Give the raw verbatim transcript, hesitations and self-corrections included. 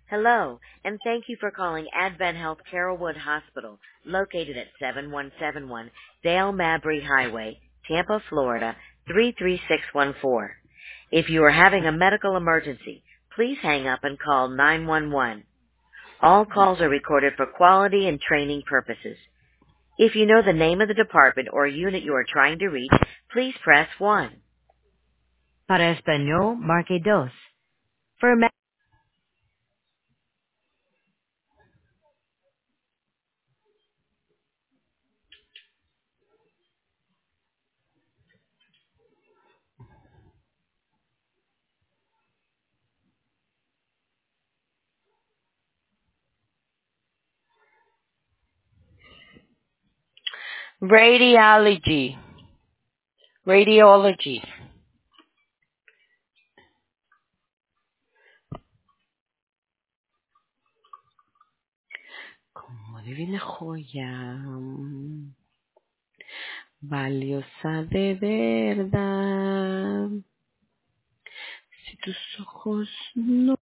Hello, and thank you for calling Advent Health Carrollwood Hospital, located at seven one seven one Dale Mabry Highway, Tampa, Florida, three three six one four. If you are having a medical emergency, please hang up and call nine one one. All calls are recorded for quality and training purposes. If you know the name of the department or unit you are trying to reach, please press one. Para Español, marque dos. For a Radiology. Radiology. Como divina joya, mm, valiosa de verdad. Si tus ojos no